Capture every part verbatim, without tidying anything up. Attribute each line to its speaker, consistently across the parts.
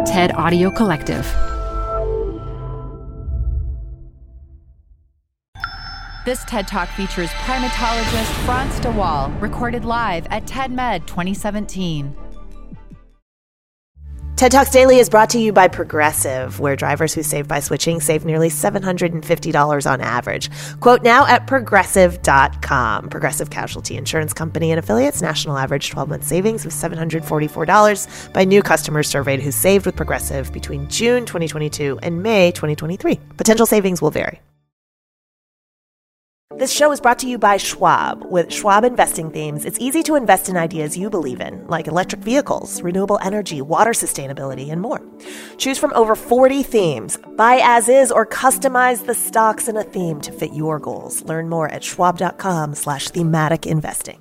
Speaker 1: TED Audio Collective.
Speaker 2: This TED Talk features primatologist Frans de Waal, recorded live at TEDMed twenty seventeen.
Speaker 3: TED Talks Daily is brought to you by Progressive, where drivers who save by switching save nearly seven hundred fifty dollars on average. Quote now at progressive dot com. Progressive Casualty Insurance Company and affiliates. National average twelve-month savings of seven hundred forty-four dollars by new customers surveyed who saved with Progressive between June twenty twenty-two and May twenty twenty-three. Potential savings will vary. This show is brought to you by Schwab. With Schwab investing themes, it's easy to invest in ideas you believe in, like electric vehicles, renewable energy, water sustainability, and more. Choose from over forty themes. Buy as is or customize the stocks in a theme to fit your goals. Learn more at schwab.com slash thematic investing.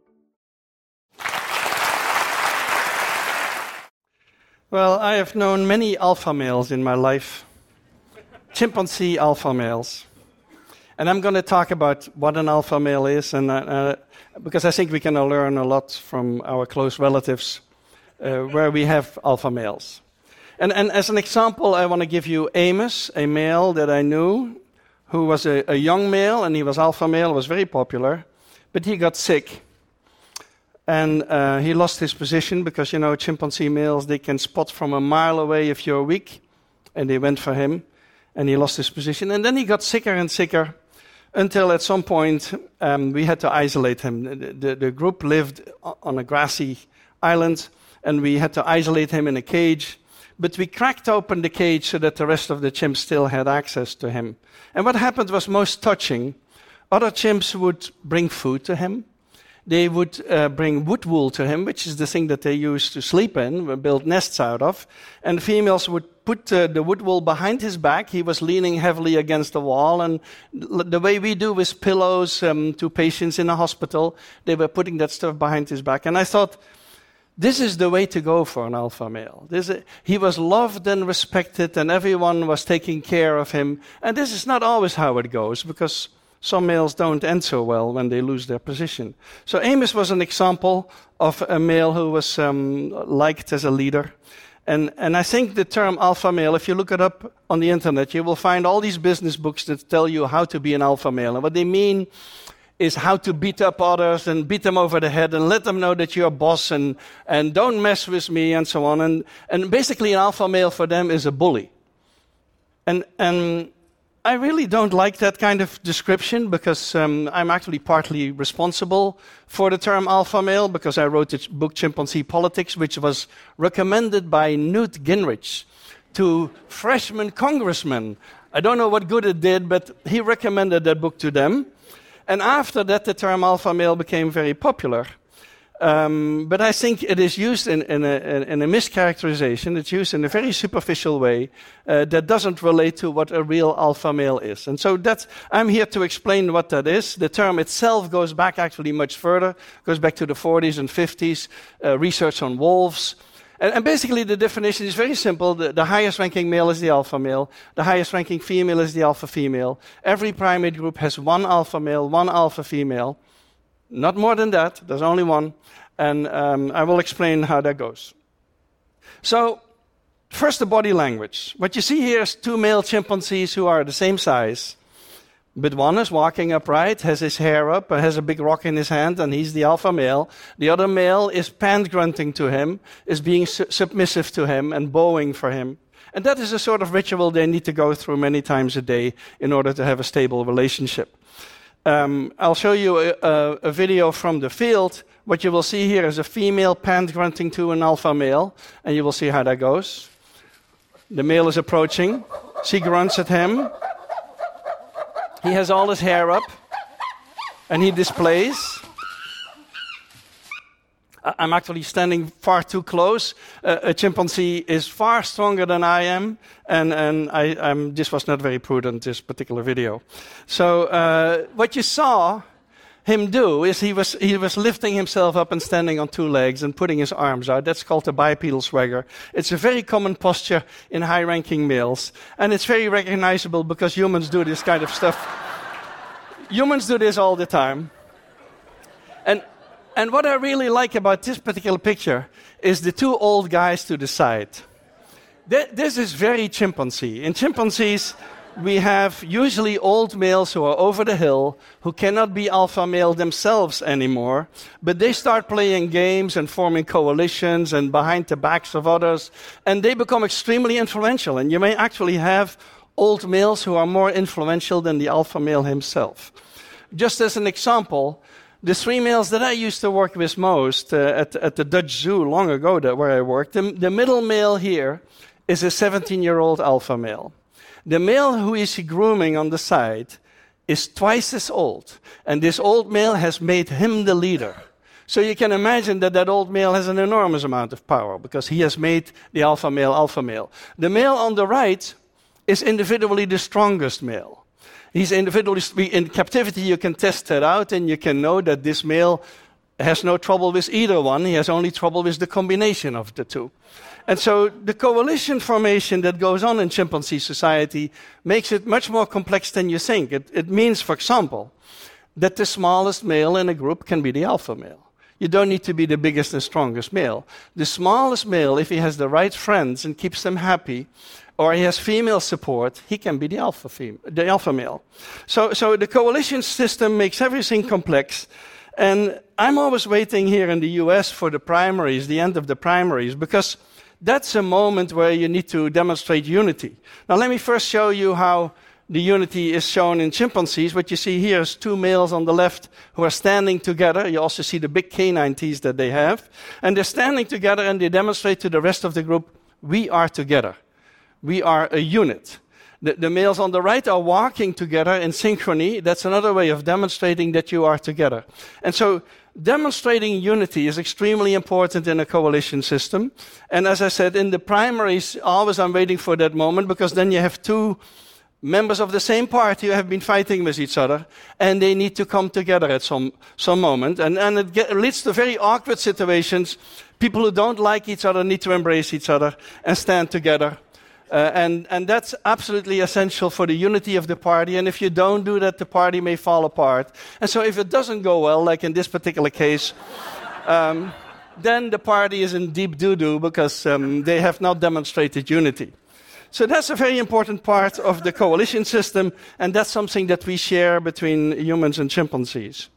Speaker 4: Well, I have known many alpha males in my life. Chimpanzee alpha males. And I'm going to talk about what an alpha male is, and uh, because I think we can learn a lot from our close relatives uh, where we have alpha males. And, and as an example, I want to give you Amos, a male that I knew, who was a, a young male, and he was alpha male, was very popular, but he got sick. And uh, he lost his position because, you know, chimpanzee males, they can spot from a mile away if you're weak, and they went for him, and he lost his position. And then he got sicker and sicker, until at some point um, we had to isolate him. The, the, the group lived on a grassy island, and we had to isolate him in a cage. But we cracked open the cage so that the rest of the chimps still had access to him. And what happened was most touching. Other chimps would bring food to him. They would uh, bring wood wool to him, which is the thing that they used to sleep in, build nests out of. And females would put uh, the wood wool behind his back. He was leaning heavily against the wall. And l- the way we do with pillows um, to patients in a hospital, they were putting that stuff behind his back. And I thought, this is the way to go for an alpha male. This is, he was loved and respected, and everyone was taking care of him. And this is not always how it goes, because some males don't end so well when they lose their position. So Amos was an example of a male who was um, liked as a leader. And, and I think the term alpha male, if you look it up on the internet, you will find all these business books that tell you how to be an alpha male. And what they mean is how to beat up others and beat them over the head and let them know that you're a boss and, and don't mess with me and so on. And, and basically an alpha male for them is a bully. And, and I really don't like that kind of description because um, I'm actually partly responsible for the term alpha male because I wrote the book Chimpanzee Politics, which was recommended by Newt Gingrich to freshman congressmen. I don't know what good it did, but he recommended that book to them. And after that, the term alpha male became very popular. Um, but I think it is used in, in, a, in a mischaracterization. It's used in a very superficial way uh, that doesn't relate to what a real alpha male is. And so that's, I'm here to explain what that is. The term itself goes back actually much further, goes back to the forties and fifties, uh, research on wolves. And, and basically the definition is very simple. The, the highest ranking male is the alpha male. The highest ranking female is the alpha female. Every primate group has one alpha male, one alpha female. Not more than that, there's only one, and um, I will explain how that goes. So, first the body language. What you see here is two male chimpanzees who are the same size, but one is walking upright, has his hair up, has a big rock in his hand, and he's the alpha male. The other male is pant-grunting to him, is being su- submissive to him and bowing for him. And that is a sort of ritual they need to go through many times a day in order to have a stable relationship. Um, I'll show you a, a, a video from the field. What you will see here is a female pant grunting to an alpha male, and you will see how that goes. The male is approaching. She grunts at him. He has all his hair up, and he displays. I'm actually standing far too close. Uh, a chimpanzee is far stronger than I am, and, and I, I'm, this was not very prudent, this particular video. So uh, what you saw him do is he was, he was lifting himself up and standing on two legs and putting his arms out. That's called the bipedal swagger. It's a very common posture in high-ranking males, and it's very recognizable because humans do this kind of stuff. Humans do this all the time. And And what I really like about this particular picture is the two old guys to the side. th- this is very chimpanzee. In chimpanzees, we have usually old males who are over the hill, who cannot be alpha male themselves anymore, but they start playing games and forming coalitions and behind the backs of others, and they become extremely influential. And you may actually have old males who are more influential than the alpha male himself. Just as an example, the three males that I used to work with most uh, at, at the Dutch Zoo long ago, that where I worked, the, the middle male here is a seventeen-year-old alpha male. The male who is grooming on the side is twice as old, and this old male has made him the leader. So you can imagine that that old male has an enormous amount of power because he has made the alpha male alpha male. The male on the right is individually the strongest male. He's individually, in captivity you can test that out and you can know that this male has no trouble with either one, he has only trouble with the combination of the two. And so the coalition formation that goes on in chimpanzee society makes it much more complex than you think. It, it means, for example, that the smallest male in a group can be the alpha male. You don't need to be the biggest and strongest male. The smallest male, if he has the right friends and keeps them happy, or he has female support, he can be the alpha, fem- the alpha male. So, so the coalition system makes everything complex. And I'm always waiting here in the U S for the primaries, the end of the primaries, because that's a moment where you need to demonstrate unity. Now, let me first show you how the unity is shown in chimpanzees. What you see here is two males on the left who are standing together. You also see the big canine teeth that they have. And they're standing together and they demonstrate to the rest of the group, we are together. We are a unit. The, the males on the right are walking together in synchrony. That's another way of demonstrating that you are together. And so demonstrating unity is extremely important in a coalition system. And as I said, in the primaries, always I'm waiting for that moment because then you have two members of the same party who have been fighting with each other, and they need to come together at some, some moment. And, and it get, leads to very awkward situations. People who don't like each other need to embrace each other and stand together. Uh, and, and that's absolutely essential for the unity of the party. And if you don't do that, the party may fall apart. And so if it doesn't go well, like in this particular case, um, then the party is in deep doo-doo because um, they have not demonstrated unity. So that's a very important part of the coalition system, and that's something that we share between humans and chimpanzees.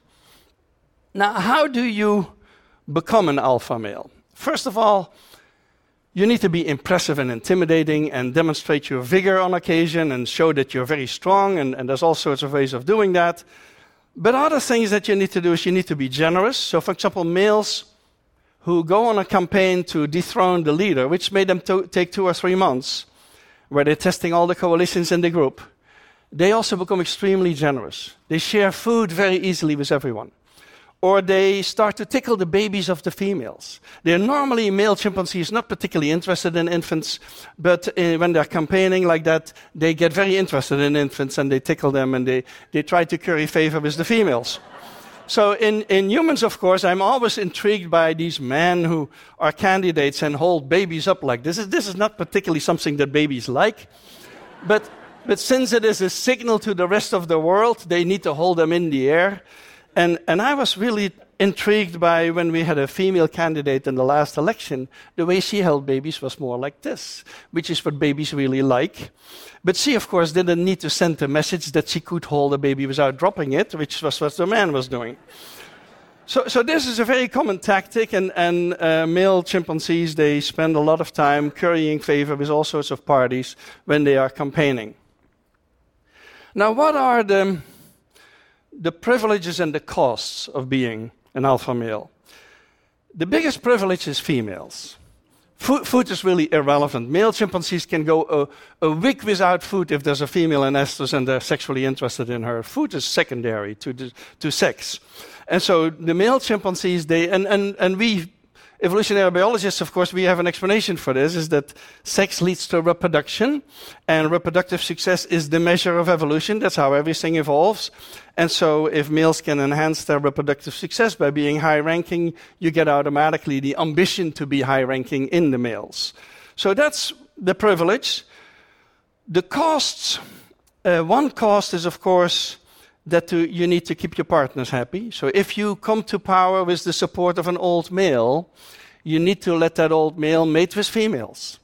Speaker 4: Now, how do you become an alpha male? First of all, you need to be impressive and intimidating and demonstrate your vigor on occasion and show that you're very strong, and, and there's all sorts of ways of doing that. But other things that you need to do is you need to be generous. So, for example, males who go on a campaign to dethrone the leader, which made them to take two or three months, where they're testing all the coalitions in the group, they also become extremely generous. They share food very easily with everyone. Or they start to tickle the babies of the females. They're normally, male chimpanzees, not particularly interested in infants, but uh, when they're campaigning like that, they get very interested in infants and they tickle them and they, they try to curry favor with the females. So in, in humans, of course, I'm always intrigued by these men who are candidates and hold babies up like this. This is not particularly something that babies like. But, but since it is a signal to the rest of the world, they need to hold them in the air. And, and I was really intrigued by when we had a female candidate in the last election, the way she held babies was more like this, which is what babies really like. But she, of course, didn't need to send a message that she could hold a baby without dropping it, which was what the man was doing. So, so this is a very common tactic, and, and uh, male chimpanzees, they spend a lot of time currying favor with all sorts of parties when they are campaigning. Now, what are the, the privileges and the costs of being an alpha male? The biggest privilege is females. Food, food is really irrelevant. Male chimpanzees can go a, a week without food if there's a female in estrus and they're sexually interested in her. Food is secondary to, the, to sex. And so the male chimpanzees, they, and, and, and we, evolutionary biologists, of course, we have an explanation for this, is that sex leads to reproduction, and reproductive success is the measure of evolution. That's how everything evolves. And so if males can enhance their reproductive success by being high-ranking, you get automatically the ambition to be high-ranking in the males. So that's the privilege. The costs, uh, one cost is, of course, that to, you need to keep your partners happy. So if you come to power with the support of an old male, you need to let that old male mate with females.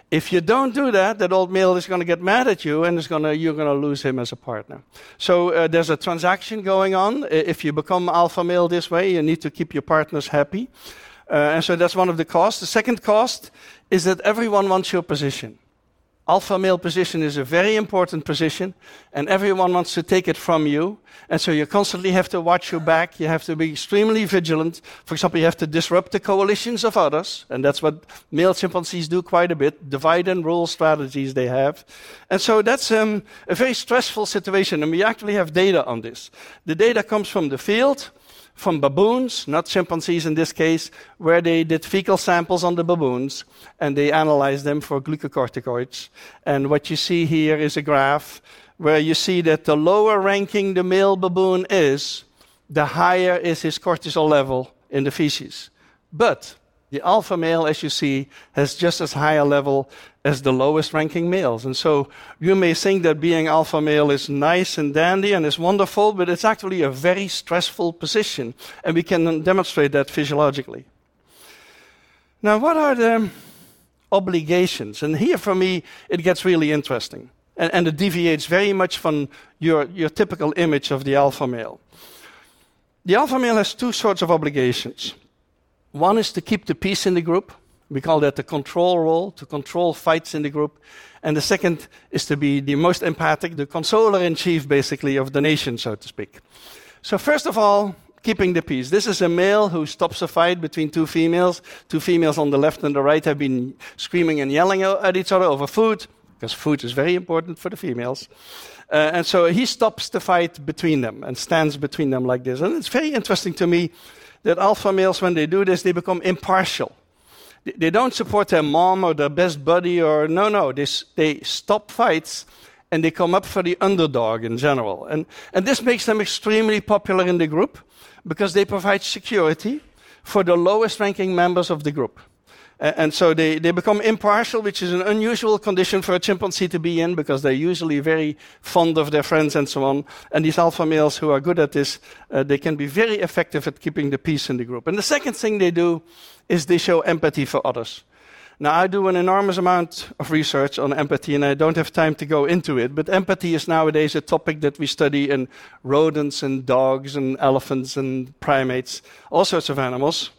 Speaker 4: If you don't do that, that old male is going to get mad at you, and is gonna, you're going to lose him as a partner. So uh, there's a transaction going on. If you become alpha male this way, you need to keep your partners happy. Uh, and so that's one of the costs. The second cost is that everyone wants your position. Alpha male position is a very important position, and everyone wants to take it from you. And so you constantly have to watch your back. You have to be extremely vigilant. For example, you have to disrupt the coalitions of others, and that's what male chimpanzees do quite a bit, divide and rule strategies they have. And so that's um, a very stressful situation, and we actually have data on this. The data comes from the field, from baboons, not chimpanzees in this case, where they did fecal samples on the baboons, and they analyzed them for glucocorticoids. And what you see here is a graph where you see that the lower ranking the male baboon is, the higher is his cortisol level in the feces. But the alpha male, as you see, has just as high a level as the lowest ranking males. And so you may think that being alpha male is nice and dandy and is wonderful, but it's actually a very stressful position. And we can demonstrate that physiologically. Now, what are the obligations? And here, for me, it gets really interesting. And, and it deviates very much from your, your typical image of the alpha male. The alpha male has two sorts of obligations. One is to keep the peace in the group. We call that the control role, to control fights in the group. And the second is to be the most empathic, the consoler-in-chief, basically, of the nation, so to speak. So first of all, keeping the peace. This is a male who stops a fight between two females. Two females on the left and the right have been screaming and yelling at each other over food, because food is very important for the females. Uh, and so he stops the fight between them and stands between them like this. And it's very interesting to me that alpha males, when they do this, they become impartial. They, they don't support their mom or their best buddy, or no, no. They, they stop fights and they come up for the underdog in general. And, and this makes them extremely popular in the group because they provide security for the lowest ranking members of the group. And so they, they become impartial, which is an unusual condition for a chimpanzee to be in, because they're usually very fond of their friends and so on. And these alpha males who are good at this, uh, they can be very effective at keeping the peace in the group. And the second thing they do is they show empathy for others. Now, I do an enormous amount of research on empathy, and I don't have time to go into it, but empathy is nowadays a topic that we study in rodents and dogs and elephants and primates, all sorts of animals.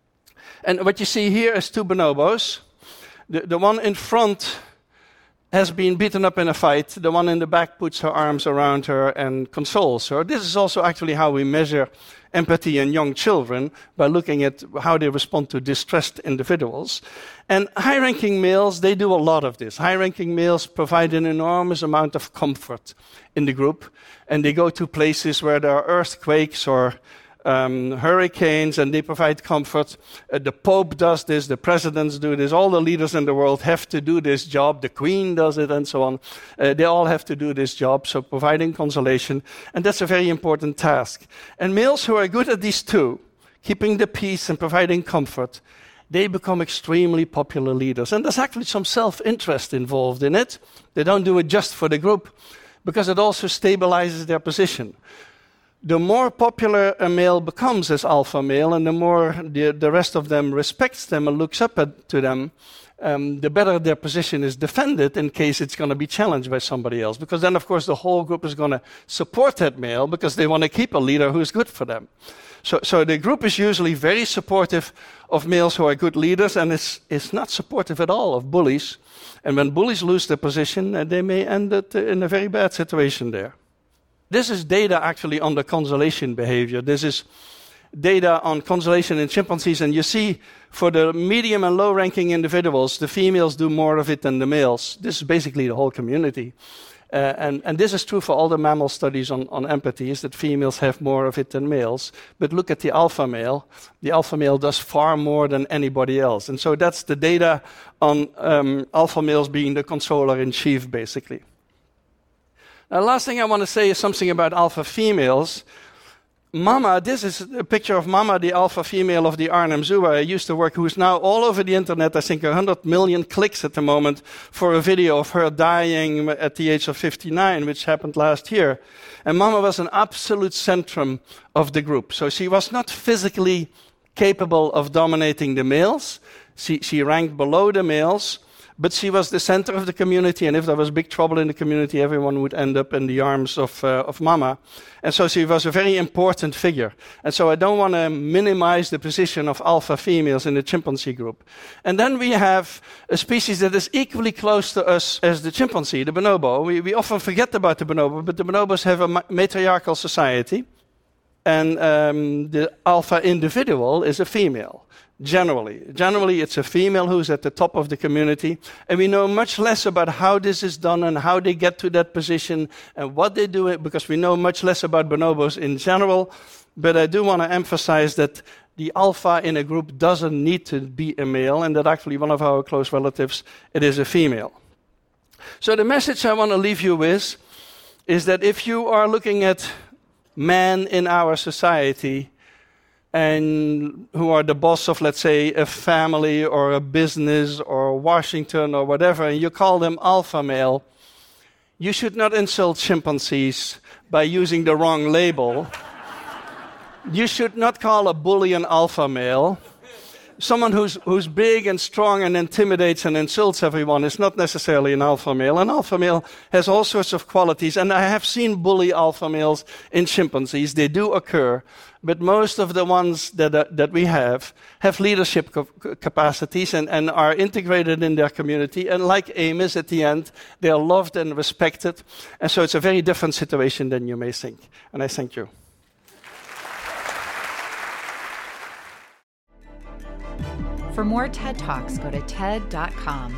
Speaker 4: And what you see here is two bonobos. The, the one in front has been beaten up in a fight. The one in the back puts her arms around her and consoles her. This is also actually how we measure empathy in young children, by looking at how they respond to distressed individuals. And high-ranking males, they do a lot of this. High-ranking males provide an enormous amount of comfort in the group, and they go to places where there are earthquakes or Um, hurricanes, and they provide comfort. Uh, the Pope does this, the presidents do this, all the leaders in the world have to do this job, the Queen does it, and so on. Uh, they all have to do this job, so providing consolation, and that's a very important task. And males who are good at these two, keeping the peace and providing comfort, they become extremely popular leaders. And there's actually some self-interest involved in it. They don't do it just for the group, because it also stabilizes their position. The more popular a male becomes as alpha male, and the more the, the rest of them respects them and looks up at, to them, um, the better their position is defended in case it's going to be challenged by somebody else. Because then, of course, the whole group is going to support that male because they want to keep a leader who is good for them. So, so the group is usually very supportive of males who are good leaders, and it's, it's not supportive at all of bullies. And when bullies lose their position, uh, they may end up in a very bad situation there. This is data actually on the consolation behavior. This is data on consolation in chimpanzees, and you see for the medium and low-ranking individuals, the females do more of it than the males. This is basically the whole community. Uh, and, and this is true for all the mammal studies on, on empathy, is that females have more of it than males. But look at the alpha male. The alpha male does far more than anybody else. And so that's the data on um, alpha males being the consoler-in-chief, basically. The last thing I want to say is something about alpha females. Mama, this is a picture of Mama, the alpha female of the Arnhem Zoo, where I used to work, who is now all over the internet. I think one hundred million clicks at the moment for a video of her dying at the age of fifty-nine, which happened last year. And Mama was an absolute centrum of the group. So she was not physically capable of dominating the males. She, she ranked below the males. but she was the center of the community, and if there was big trouble in the community, everyone would end up in the arms of, uh, of Mama. And so she was a very important figure. And so I don't want to minimize the position of alpha females in the chimpanzee group. And then we have a species that is equally close to us as the chimpanzee, the bonobo. We, we often forget about the bonobo, but the bonobos have a ma- matriarchal society. And um, the alpha individual is a female, generally. Generally, it's a female who's at the top of the community. And we know much less about how this is done and how they get to that position and what they do, because we know much less about bonobos in general. But I do want to emphasize that the alpha in a group doesn't need to be a male, and that actually one of our close relatives, it is a female. So the message I want to leave you with is that if you are looking at men in our society and who are the boss of, let's say, a family or a business or Washington or whatever, and you call them alpha male, you should not insult chimpanzees by using the wrong label. You should not call a bully an alpha male. Someone who's, who's big and strong and intimidates and insults everyone is not necessarily an alpha male. An alpha male has all sorts of qualities, and I have seen bully alpha males in chimpanzees. They do occur, but most of the ones that, uh, that we have have leadership co- capacities and, and are integrated in their community. And like Amos at the end, they are loved and respected. And so it's a very different situation than you may think. And I thank you.
Speaker 2: For more TED Talks, go to ted dot com.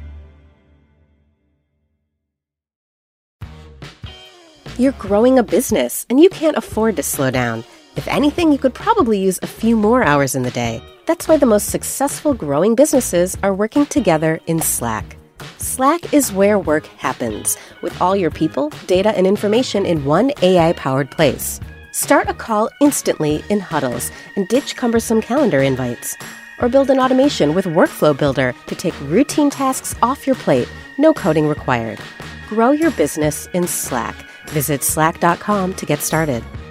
Speaker 1: You're growing a business, and you can't afford to slow down. If anything, you could probably use a few more hours in the day. That's why the most successful growing businesses are working together in Slack. Slack is where work happens, with all your people, data, and information in one A I-powered place. Start a call instantly in huddles and ditch cumbersome calendar invites. Or build an automation with Workflow Builder to take routine tasks off your plate, no coding required. Grow your business in Slack. Visit slack dot com to get started.